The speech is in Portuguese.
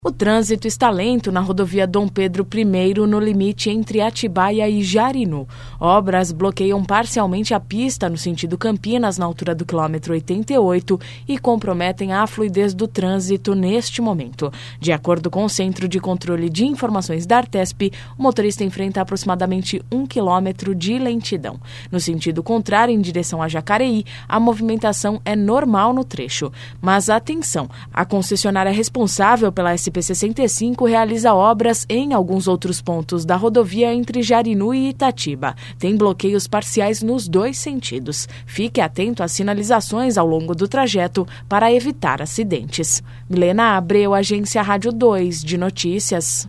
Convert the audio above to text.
O trânsito está lento na rodovia Dom Pedro I, no limite entre Atibaia e Jarinu. Obras bloqueiam parcialmente a pista no sentido Campinas, na altura do quilômetro 88, e comprometem a fluidez do trânsito neste momento. De acordo com o Centro de Controle de Informações da Artesp, o motorista enfrenta aproximadamente 1 quilômetro de lentidão. No sentido contrário, em direção a Jacareí, a movimentação é normal no trecho. Mas atenção, a concessionária responsável pela SP65 realiza obras em alguns outros pontos da rodovia entre Jarinu e Itatiba. Tem bloqueios parciais nos dois sentidos. Fique atento às sinalizações ao longo do trajeto para evitar acidentes. Milena Abreu, Agência Rádio 2 de Notícias.